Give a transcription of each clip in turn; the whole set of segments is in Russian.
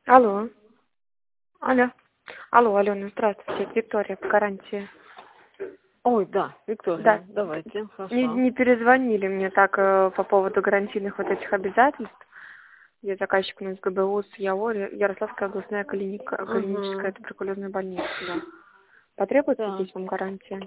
Алло. Алло. Алло, Алена, здравствуйте. Это Виктория по гарантии. Ой, да, Виктория, Да. давайте, Не, хорошо. не перезвонили мне так по поводу гарантийных вот этих обязательств. Я заказчик у нас ГБУ с Ярославская областная клиническая Угу. туберкулезная больница. Да. Потребуется Так, здесь вам гарантия?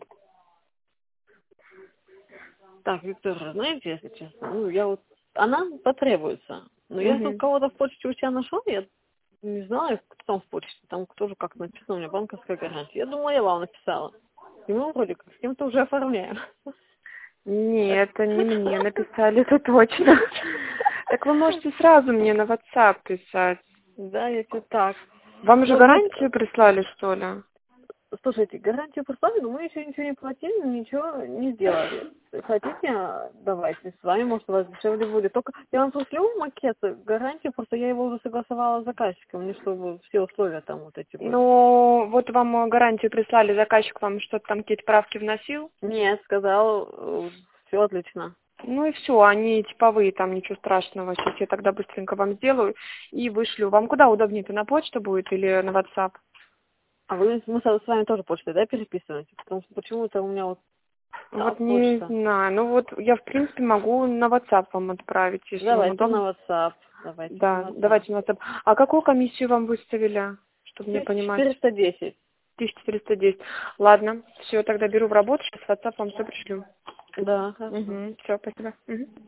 так, Виктория, знаете, если честно, она потребуется. Но я тут Угу. кого-то в почте у себя нашел, я не знаю, кто там в почте, там тоже как написано, у меня банковская гарантия. Я думала, я вам написала. И мы вроде как с кем-то уже оформляем. Нет, это не мне написали, это точно. Так вы можете сразу мне на WhatsApp писать. Да, если так. Вам же Ну вот, гарантию прислали, что ли? слушайте, гарантию прислали, но мы еще ничего не платили, ничего не сделали. Хотите, давайте, с вами, может, у вас дешевле будет. Только я вам пришлю макет, гарантию, просто я его уже согласовала с заказчиком, не чтобы все условия там вот эти были. Ну, вот вам гарантию прислали, заказчик вам что-то там, какие-то правки вносил? Нет, сказал, все отлично. Ну и все, они типовые, там ничего страшного. Сейчас я тогда быстренько вам сделаю и вышлю. Вам куда удобнее-то, на почту будет или на WhatsApp? А вы, мы с вами тоже почтой, да, переписываете? Потому что почему-то у меня вот Вот там не почта. знаю. Ну вот я, в принципе, могу на WhatsApp вам отправить, если вам Давайте удобно. на WhatsApp, давайте Да, на WhatsApp. давайте на WhatsApp. А какую комиссию вам выставили, чтобы мне понимать? 1410. 1410. Ладно, все, тогда беру в работу, сейчас в WhatsApp вам все пришлю. Да, хорошо. Угу, все, спасибо. Мгм.